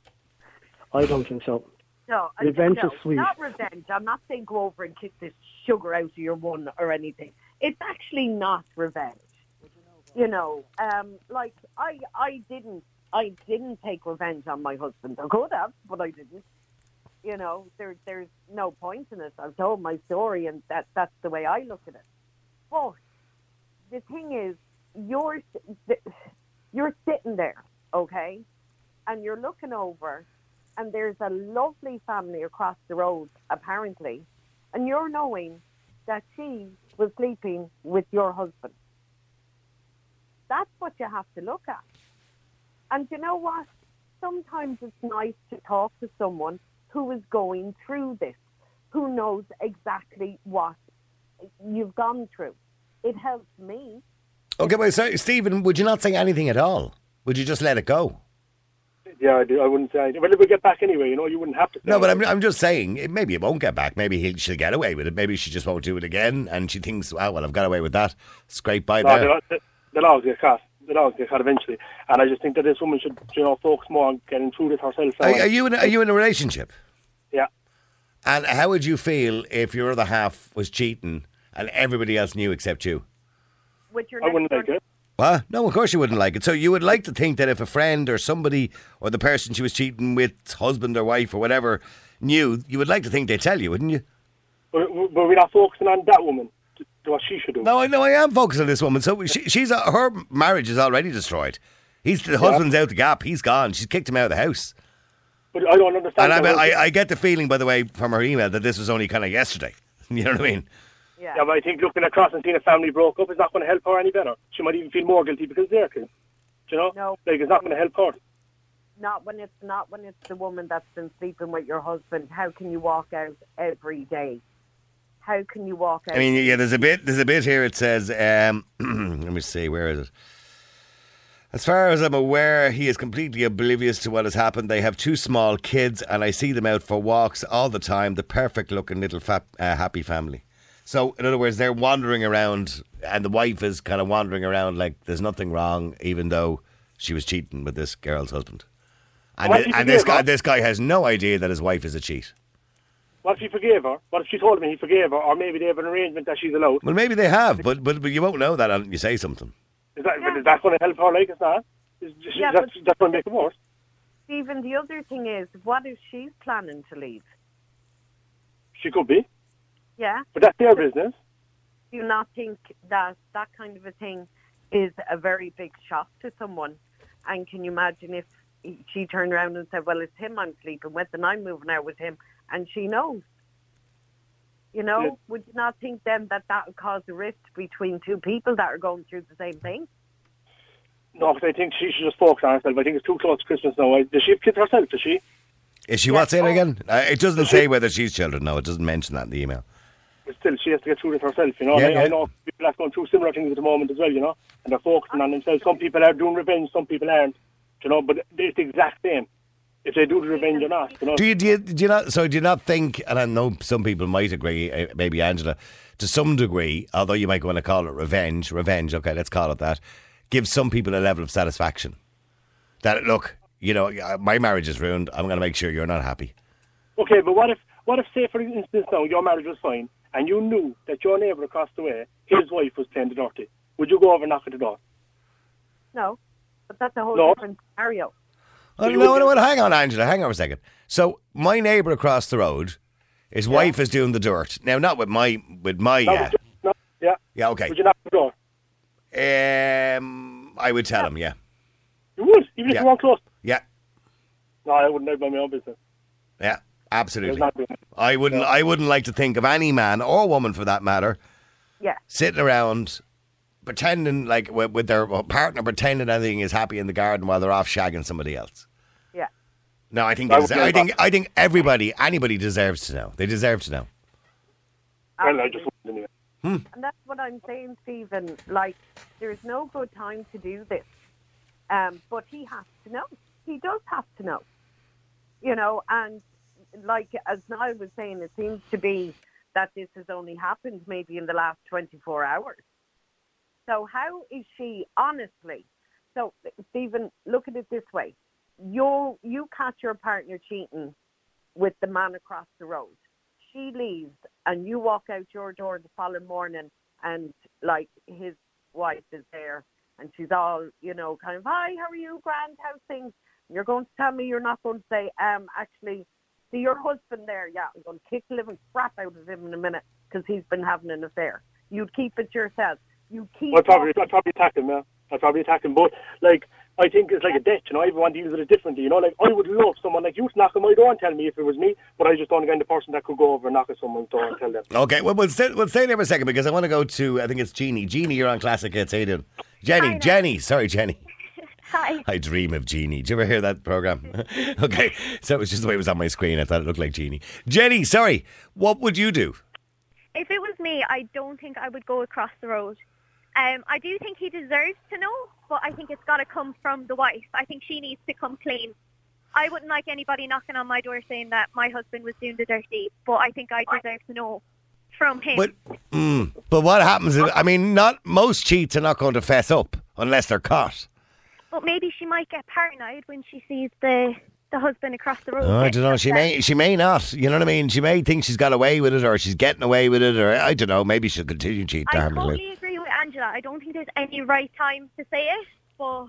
I don't think so. No, I- Revenge no, is sweet. Not revenge. I'm not saying go over and kick this sugar out of your one or anything. It's actually not revenge. You know, um, like I, I didn't, I didn't take revenge on my husband. I could have, but I didn't. You know, there, there's no point in it. I've told my story, and that, that's the way I look at it. But the thing is, you're, you're sitting there, okay, and you're looking over, and there's a lovely family across the road, apparently, and you're knowing that she was sleeping with your husband. That's what you have to look at. And you know what? Sometimes it's nice to talk to someone who is going through this, who knows exactly what you've gone through. It helps me. Okay, but so, Stephen, would you not say anything at all? Would you just let it go? Yeah, I do. I wouldn't say anything. Well, it would get back anyway, you know, you wouldn't have to say No, but I'm, anything. I'm just saying, it, maybe it won't get back. Maybe he'll, she'll get away with it. Maybe she just won't do it again, and she thinks, oh, well, I've got away with that. Scrape by No, there. they'll, they'll- they'll always get caught. They'll always get caught eventually. And I just think that this woman should, you know, focus more on getting through this herself. Are, are you in? a- Are you in a relationship? Yeah. And how would you feel if your other half was cheating and everybody else knew except you? With your I next wouldn't door- like it. What? No, of course you wouldn't like it. So you would like to think that if a friend or somebody or the person she was cheating with, husband or wife or whatever, knew, you would like to think they'd tell you, wouldn't you? But, but we're not focusing on that woman, to, to what she should do. No, I know I am focused on this woman. So she, she's uh, her marriage is already destroyed. He's the husband's out the gap. He's gone. She's kicked him out of the house. But I don't understand. And I, that. I, I get the feeling, by the way, from her email that this was only kind of yesterday. You know what I mean? Yeah. Yeah, but I think looking across and seeing a family broke up is not going to help her any better. She might even feel more guilty because they're kids. Do you know? No. Like, it's not going to help her. Not when it's not when it's the woman that's been sleeping with your husband. How can you walk out every day? How can you walk out? I mean, yeah, there's a bit, there's a bit here. It says, um, let me see, where is it? As far as I'm aware, he is completely oblivious to what has happened. They have two small kids, and I see them out for walks all the time. The perfect-looking little fa- uh, happy family. So, in other words, they're wandering around, and the wife is kind of wandering around like there's nothing wrong, even though she was cheating with this girl's husband. And, What thi- if he and this forgave guy, her? this guy has no idea that his wife is a cheat. What if he forgave her? What if she told him he forgave her? Or maybe they have an arrangement that she's allowed. Well, maybe they have, but but, but you won't know that until you say something. Is that, Yeah. is that going to help her? Like, it's not. Is, is, Yeah, that's, but- that's going to make it worse. Stephen, the other thing is, what if she's planning to leave? She could be. Yeah. But that's their business. Do you not think that that kind of a thing is a very big shock to someone? And can you imagine if she turned around and said, well, it's him I'm sleeping with and I'm moving out with him, and she knows? You know, Yeah. would you not think then that that would cause a rift between two people that are going through the same thing? No, because I think she should just focus on herself. I think it's too close to Christmas now. Does she have kids herself? Does she? Is she Yeah. what's in Oh. again? Uh, it doesn't say whether she's children. No, it doesn't mention that in the email. But still, she has to get through it herself, you know. Yeah, I, yeah. I know people are going through similar things at the moment as well, you know. And they're focusing on themselves. Some people are doing revenge, some people aren't. You know, but it's the exact same. If they do the revenge or not, you know. Do you, do you, do you not, so do you not think, and I know some people might agree, uh, maybe Angela, to some degree, although you might want to call it revenge, revenge, okay, let's call it that, gives some people a level of satisfaction. That, look, you know, uh, my marriage is ruined, I'm going to make sure you're not happy. Okay, but what if, what if, say, for instance, now, your marriage was fine, and you knew that your neighbour across the way, his wife was playing the dirty? Would you go over and knock at the door? No, but that's a whole No. different scenario. Oh, you no, would- no, no, hang on, Angela, hang on a second. So, my neighbour across the road, his wife is doing the dirt. Now, not with my, with my, That uh, was just- no, yeah. yeah, okay. Would you knock at the door? Um, I would tell him, yeah. You would, even if Yeah. you weren't close. Yeah, No, I wouldn't. I'd mind my own business. yeah, There's absolutely. not doing it. I wouldn't. I wouldn't like to think of any man or woman, for that matter, Yeah. sitting around pretending like with, with their partner, pretending everything is happy in the garden while they're off shagging somebody else. Yeah. No, I think. I they would deserve, never- I think. I think everybody, anybody deserves to know. They deserve to know. Well, I just wouldn't anyway. And that's what I'm saying, Stephen. Like, there's no good time to do this. Um, but he has to know. he does have to know. You know, and like as Niall was saying, it seems to be that this has only happened maybe in the last twenty-four hours. So how is she, honestly? So, Stephen, look at it this way. You, you catch your partner cheating with the man across the road. She leaves and you walk out your door the following morning and, like, his wife is there and she's all, you know, kind of, hi, how are you, grand, how's things? And you're going to tell me you're not going to say, um, actually, see your husband there, yeah, I'm going to kick the living crap out of him in a minute because he's been having an affair. You'd keep it to yourself. You keep I'd probably, I'd probably attack him, yeah. I'd probably attack him. But, like, I think it's like a debt, you know. Everyone deals with it differently, you know. Like, I would love someone like you to knock on my door and tell me if it was me, but I just don't think I'm the person that could go over and knock on someone's door and tell them. Okay, well, we'll stay, we'll stay there for a second because I want to go to, I think it's Jeannie. Jeannie, you're on Classic Hits. How you doing? Jenny, Hi, Jenny. Sorry, Jenny. Hi. I dream of Jeannie. Did you ever hear that programme? Okay, so it was just the way it was on my screen. I thought it looked like Jeannie. Jenny, sorry. What would you do? If it was me, I don't think I would go across the road. Um, I do think he deserves to know, but I think it's got to come from the wife. I think she needs to come clean. I wouldn't like anybody knocking on my door saying that my husband was doing the dirty, but I think I deserve to know from him. But, mm, but what happens if, I mean, not most cheats are not going to fess up unless they're caught. But maybe she might get paranoid when she sees the the husband across the road. Oh, I don't know. She may, she may not. You know what I mean? She may think she's got away with it, or she's getting away with it, or I don't know. Maybe she'll continue cheating. I totally agree with Angela. I don't think there's any right time to say it, but.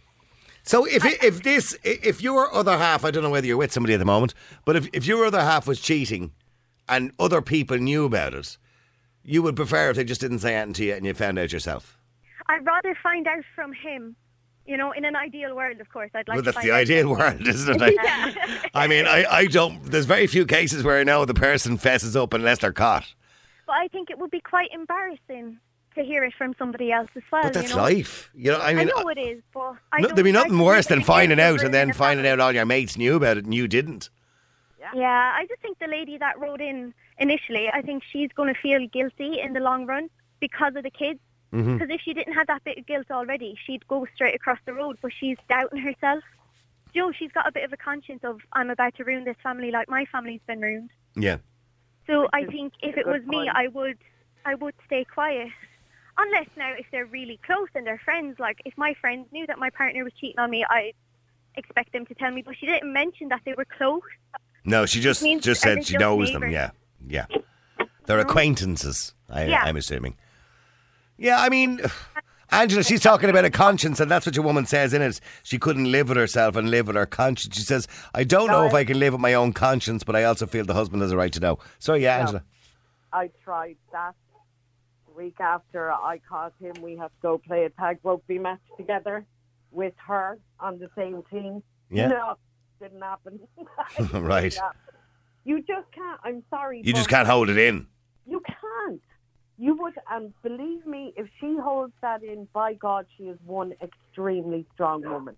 So if if this if your other half, I don't know whether you're with somebody at the moment, but if if your other half was cheating, and other people knew about it, you would prefer if they just didn't say anything to you and you found out yourself. I'd rather find out from him. You know, in an ideal world, of course, I'd like well, to that's find the out ideal world, isn't it? Yeah. I mean, I, I don't, there's very few cases where I know the person fesses up unless they're caught. But I think it would be quite embarrassing to hear it from somebody else as well. But that's you know? life. You know, I mean, I know it is, but I no, don't there'd be like nothing to worse think than it finding is out and then in a finding family. out all your mates knew about it and you didn't. Yeah, I just think the lady that wrote in initially, I think she's going to feel guilty in the long run because of the kids. Because Mm-hmm. if she didn't have that bit of guilt already, she'd go straight across the road, but she's doubting herself. You know, she's got a bit of a conscience of, I'm about to ruin this family like my family's been ruined. Yeah. So I think if it was me, I would I would stay quiet. Unless now, if they're really close and they're friends, like if my friends knew that my partner was cheating on me, I'd expect them to tell me. But she didn't mention that they were close. No, she just, means- just are said they she just knows them. neighbours? Yeah. Yeah. They're acquaintances, I, Yeah. I'm assuming. Yeah, I mean, Angela, she's talking about a conscience, and that's what your woman says in it. She couldn't live with herself and live with her conscience. She says, I don't know if I can live with my own conscience, but I also feel the husband has a right to know. So, yeah, Angela. I tried that. The week after I caught him, we had to go play a tag rugby match together with her on the same team. Yeah. No, didn't happen. Right. You just can't. I'm sorry. You just but can't hold it in. You can't. You would, and believe me, if she holds that in, by God, she is one extremely strong woman.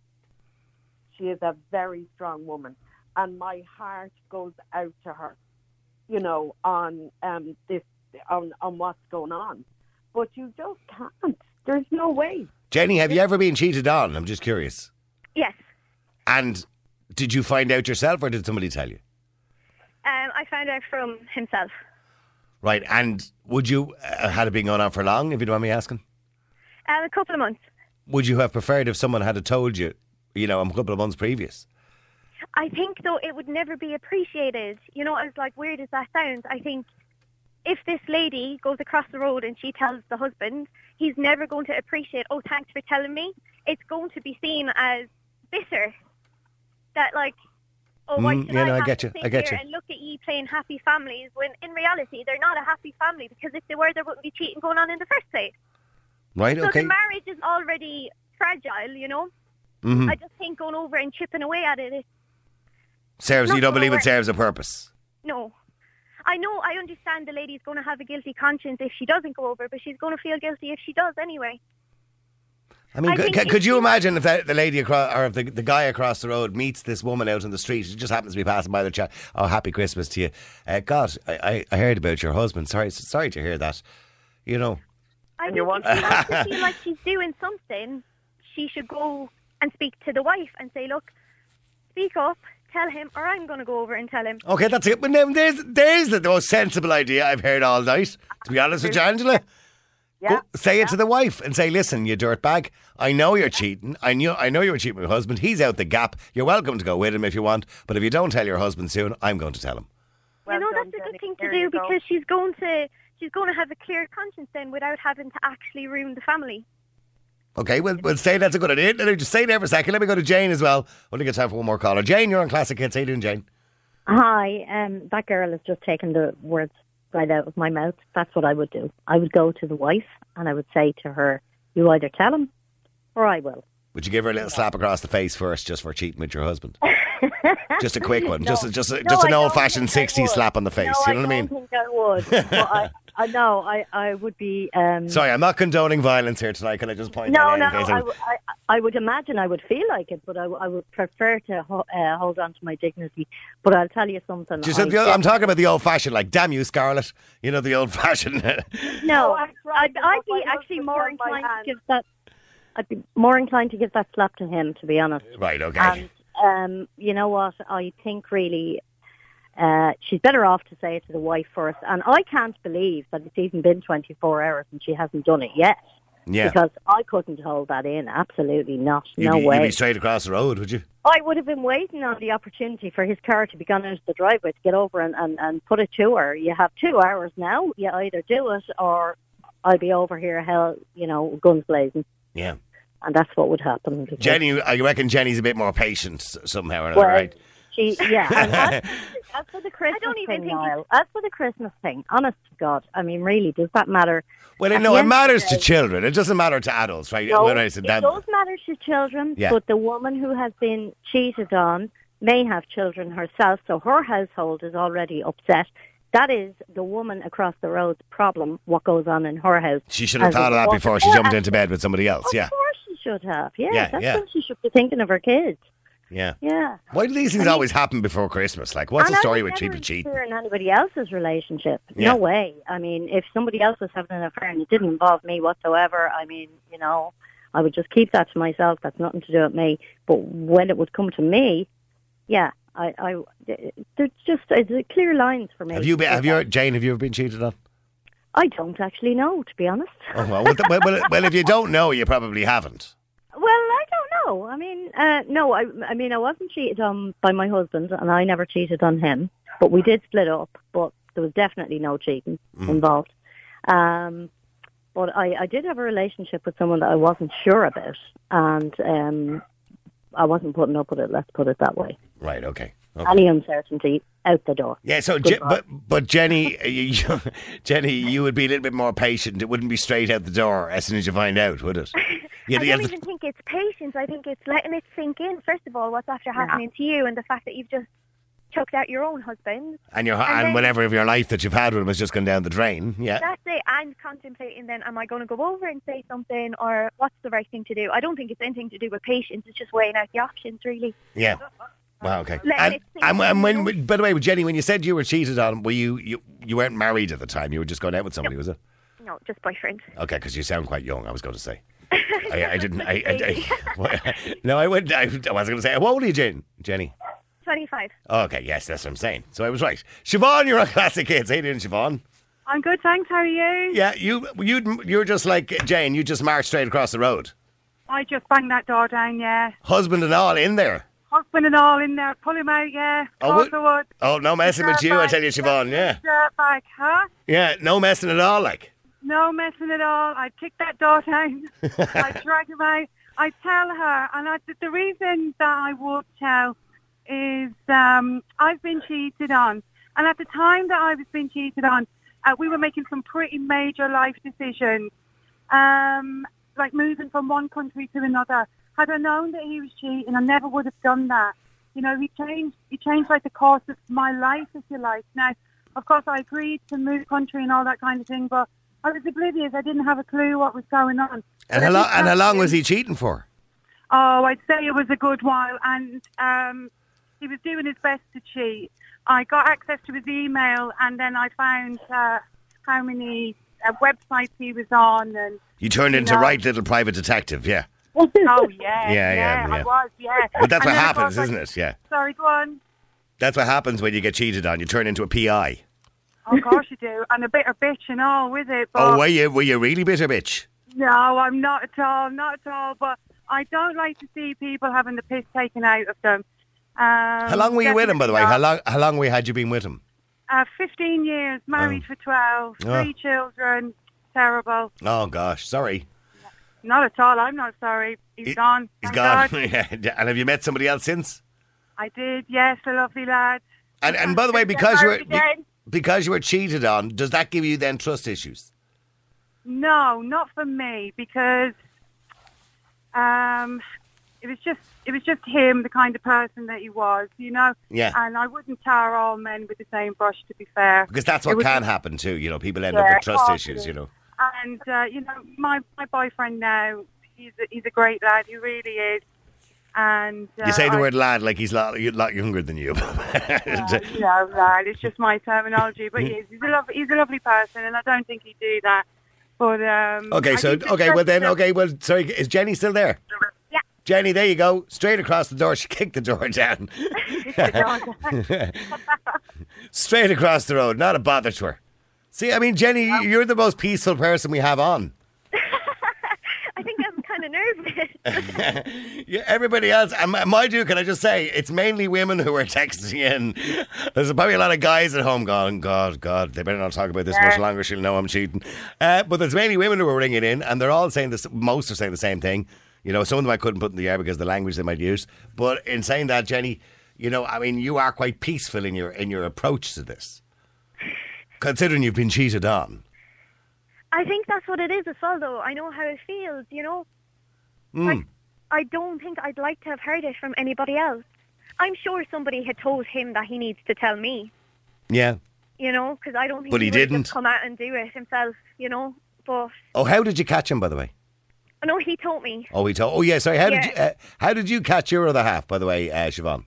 She is a very strong woman, and my heart goes out to her, you know, on um this on on what's going on. But you just can't. There's no way. Jenny, have you ever been cheated on? I'm just curious. Yes. And did you find out yourself or did somebody tell you? Um, I found out from himself. Right, and would you, uh, had it been going on for long, if you don't mind me asking? Um, a couple of months. Would you have preferred if someone had told you, you know, a couple of months previous? I think, though, it would never be appreciated. You know, as like weird as that sounds, I think if this lady goes across the road and she tells the husband, he's never going to appreciate, oh, thanks for telling me. It's going to be seen as bitter. That, like, oh, why Mm, should yeah, I no, I have get to you, sit I get here you. and look at you playing happy families when, in reality, they're not a happy family, because if they were, there wouldn't be cheating going on in the first place. Right, So okay. the marriage is already fragile, you know? Mhm. I just think going over and chipping away at it, is, Serves, you not don't gonna believe it work. serves a purpose? no. I know, I understand the lady's going to have a guilty conscience if she doesn't go over, but she's going to feel guilty if she does anyway. I mean, I could, think could, if could you you- imagine if that, the lady across, or if the, the guy across the road meets this woman out in the street, she just happens to be passing by the chat, oh, happy Christmas to you. Uh, God, I, I, I heard about your husband. Sorry, sorry to hear that. You know. I And think you want if she wants to feel like she's doing something, she should go and speak to the wife and say, look, speak up, tell him, or I'm going to go over and tell him. Okay, that's it. But now there's, there's the most sensible idea I've heard all night, to be honest with you, Angela. Yeah. Go, say yeah. it to the wife and say, listen, you dirtbag, I know you're cheating. I knew, I know you were cheating with your husband. He's out the gap. You're welcome to go with him if you want. But if you don't tell your husband soon, I'm going to tell him. Well you know, done, that's a good Jenny. thing to There do you go. because she's going to she's going to have a clear conscience then without having to actually ruin the family. Okay, well, we'll say that's a good idea. Let me just stay there for a second. Let me go to Jane as well. Only got time for one more caller. Jane, you're on Classic Hits. How you doing, Jane? Hi, um, that girl has just taken the words right out of my mouth. That's what I would do. I would go to the wife and I would say to her, you either tell him or I will. Would you give her a little slap across the face first just for cheating with your husband? Just a quick one. No. Just, a, just, a, No, just an I don't old-fashioned think I sixties would. slap on the face. No, you know what I mean? I don't think I would. but I, I know, I, I would be... Um, Sorry, I'm not condoning violence here tonight. Can I just point no, that no, out? in case I, I'm- w- I, I would imagine I would feel like it, but I, w- I would prefer to ho- uh, hold on to my dignity. But I'll tell you something. Just I the- I'm talking about the old-fashioned, like, damn you, Scarlett. You know, the old-fashioned... No, I'm I'd, trying to I'd put be my actually husband more on my inclined to hand. give that... I'd be more inclined to give that slap to him, to be honest. Right, okay. And um, you know what? I think really uh, she's better off to say it to the wife first. And I can't believe that it's even been twenty-four hours and she hasn't done it yet. Yeah. Because I couldn't hold that in. Absolutely not. You'd No be, way. You'd be straight across the road, would you? I would have been waiting on the opportunity for his car to be gone out of the driveway to get over and, and, and put it to her. You have two hours now. You either do it or I'll be over here, hell, you know, guns blazing. Yeah. And that's what would happen. because- Jenny, I reckon Jenny's a bit more patient somehow or another, Well, right? She, yeah. And as, as for the Christmas don't even thing, think Niall, as for the Christmas thing, honest to God, I mean, really, does that matter? Well, At no, the it end of matters the to day- children. It doesn't matter to adults, right? No, When I said it that- does matter to children, Yeah. but the woman who has been cheated on may have children herself, so her household is already upset. That is the woman across the road's problem, what goes on in her house. She should have As thought of that opposed- before she Or jumped as- into bed with somebody else, Of yeah. course she should have, yeah. Yeah, that's yeah. when she should be thinking of her kids. Yeah. Yeah. Why do these things always happen before Christmas? Like, what's And the I story would with never cheap and cheat? interfere in anybody else's relationship. Yeah. No way. I mean, if somebody else was having an affair and it didn't involve me whatsoever, I mean, you know, I would just keep that to myself. That's nothing to do with me. But when it would come to me, yeah, I, I there's just it's clear lines for me. Have you been, have you, Jane, have you ever been cheated on? I don't actually know, to be honest. Oh, well, well, well, well, well, if you don't know, you probably haven't. Well, I don't know. I mean, uh, no, I, I mean, I wasn't cheated on by my husband, and I never cheated on him. But we did split up. But there was definitely no cheating Mm. involved. Um, but I, I did have a relationship with someone that I wasn't sure about, and um, I wasn't putting up with it. Let's put it that way. Right, okay. okay. Any uncertainty out the door. Yeah, so, Good Je- but, but Jenny, you, you, Jenny, you would be a little bit more patient. It wouldn't be straight out the door as soon as you find out, would it? You'd- I you'd don't have even to- think it's patience. I think it's letting it sink in, first of all, what's after happening to you and the fact that you've just chucked out your own husband. and your and and then- whatever of your life that you've had with him has just gone down the drain. Yeah. That's it. And contemplating then, am I going to go over and say something or what's the right thing to do? I don't think it's anything to do with patience. It's just weighing out the options, really. Yeah. Wow, okay. Letting And, it sink and, and in, when, you know? by the way, Jenny, when you said you were cheated on, were you, you, you weren't married at the time? You were just going out with somebody, was it? No, just boyfriend. Okay, because you sound quite young, I was going to say. I, I didn't. I, I, I, no, I wouldn't. I, I wasn't going to say. How old are you, Jen? Jenny? twenty-five. Okay, yes, that's what I'm saying. So I was right. Siobhan, you're on Classic Hits. How you doing, Siobhan? I'm good, thanks. How are you? Yeah, you you you're just like Jane. You just marched straight across the road. I just banged that door down, yeah. Husband and all in there. Husband and all in there. Pull him out, yeah. Oh, Of course what- I would. Oh, no messing with you, I tell you, Siobhan. Yeah, Dirtbag, huh? yeah, no messing at all. Like, No messing at all. I'd kick that door down. I'd drag him out. I'd tell her, and I, the reason that I would tell is um, I've been cheated on. And at the time that I was being cheated on, uh, we were making some pretty major life decisions, um, like moving from one country to another. Had I known that he was cheating, I never would have done that. You know, he changed, he changed like the course of my life, if you like. Now, of course, I agreed to move country and all that kind of thing, but I was oblivious. I didn't have a clue what was going on. and how long? And how long was he cheating for? Oh, I'd say it was a good while, and um, he was doing his best to cheat. I got access to his email, and then I found uh, how many uh, websites he was on, and You turned into No. right little private detective. Yeah. Oh, yeah, Yeah, yeah, yeah, yeah. I was, yeah. But that's And what then, of happens, course, isn't I- it? Yeah. Sorry, go on. That's what happens when you get cheated on. You turn into a P I. Oh, of course you do. And a bitter bitch and all with it. But Oh, were you, were you really bitter, bitch? no, I'm not at all, not at all. But I don't like to see people having the piss taken out of them. Um, How long were you with him, by the way? How definitely long, how long had you been with him? not. Uh, fifteen years, married for twelve, Oh. three children. Terrible. Oh, gosh, sorry. Not at all. I'm not sorry. He's He- gone. He's Thank gone. God. Yeah. And have you met somebody else since? I did, yes, a lovely lad. And and by the way, Get because you were married again. because you were cheated on, does that give you then trust issues? No, not for me, because um, it was just it was just him, the kind of person that he was, you know. Yeah. And I wouldn't tar all men with the same brush, to be fair. Because that's It what was can just- happen too. You know, people end Yeah, up with trust of issues. course. You know. And uh, you know, my my boyfriend now, he's a, he's a great lad. He really is. And uh, You say the I- word lad like he's a lot, a lot younger than you. Uh, no, lad, it's just my terminology. But he is. He's a lovely, he's a lovely person, and I don't think he'd do that. But um, Okay, I so think it's okay, well then, just- okay, well, sorry, is Jenny still there? Yeah. Jenny, there you go, straight across the door. She kicked the door down, straight across the road. Not a bother to her. See, I mean, Jenny, you're the most peaceful person we have on. I think I'm kind of nervous. Yeah, everybody else, and m- mind you, can I just say, it's mainly women who are texting in. There's probably a lot of guys at home going, God, God, they better not talk about this Yeah. much longer. She'll know I'm cheating. Uh, but there's mainly women who are ringing in, and they're all saying this. Most are saying the same thing. You know, some of them I couldn't put in the air because of the language they might use. But in saying that, Jenny, you know, I mean, you are quite peaceful in your in your approach to this, considering you've been cheated on. I think that's what it is as well, though. I know how it feels, you know. Mm. Like, I don't think I'd like to have heard it from anybody else. I'm sure somebody had told him that he needs to tell me, Yeah. you know, because I don't think But he would have didn't. just come out and do it himself, you know. But Oh, how did you catch him, by the way? I know he told me. Oh, he told. Oh, yeah. Sorry. How did Yeah. you? Uh, how did you catch your other half, by the way, uh, Siobhan?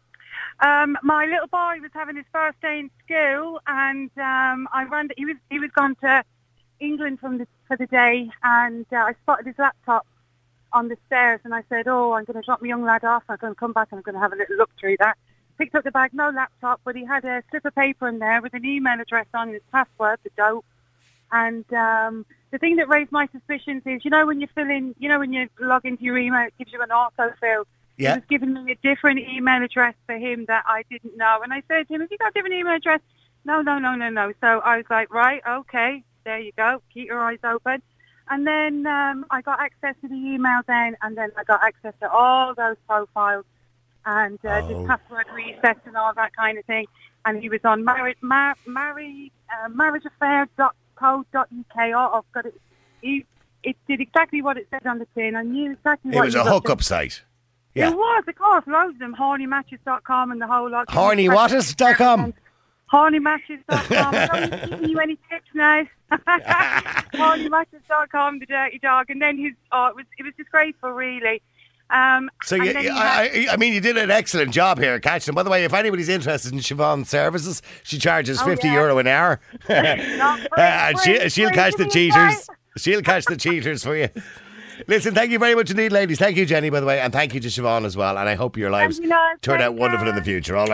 Um, my little boy was having his first day in school, and um, I ran. He was he was gone to England from the, for the day, and uh, I spotted his laptop on the stairs, and I said, "Oh, I'm going to drop my young lad off. I'm going to come back, and I'm going to have a little look through that." Picked up the bag, no laptop, but he had a slip of paper in there with an email address on his password, the dope. And um, the thing that raised my suspicions is, you know, when you fill in, you know, when you log into your email, it gives you an autofill. Yeah. He was giving me a different email address for him that I didn't know. And I said to him, have you got a different email address? No, no, no, no, no. So I was like, right, okay, there you go. Keep your eyes open. And then um, I got access to the email then, and then I got access to all those profiles and uh, Oh. the password resets and all that kind of thing. And he was on married, mar- married, uh, marriageaffair dot co dot uk. Oh, I've got it. He, it did exactly what it said on the tin. I knew exactly It what was he a was up to. hookup site. Yeah. It was, of course, loads of them. horny matches dot com and the whole lot. horny waters dot com. horny matches dot com. I don't need to give you any tips now. horny matches dot com, the dirty dog. And then his, oh, it was, it was disgraceful, really. Um, So, and you, then he I, had- I, I mean, you did an excellent job here catching them. By the way, if anybody's interested in Siobhan's services, she charges Oh, fifty yeah. euro an hour. Not free, Uh, and she, free, she'll free, catch the give me a cheaters. try. She'll catch the cheaters for you. Listen, thank you very much indeed, ladies. Thank you, Jenny, by the way, and thank you to Siobhan as well. And I hope your lives And, you know, turn take out wonderful in the care. future. All right.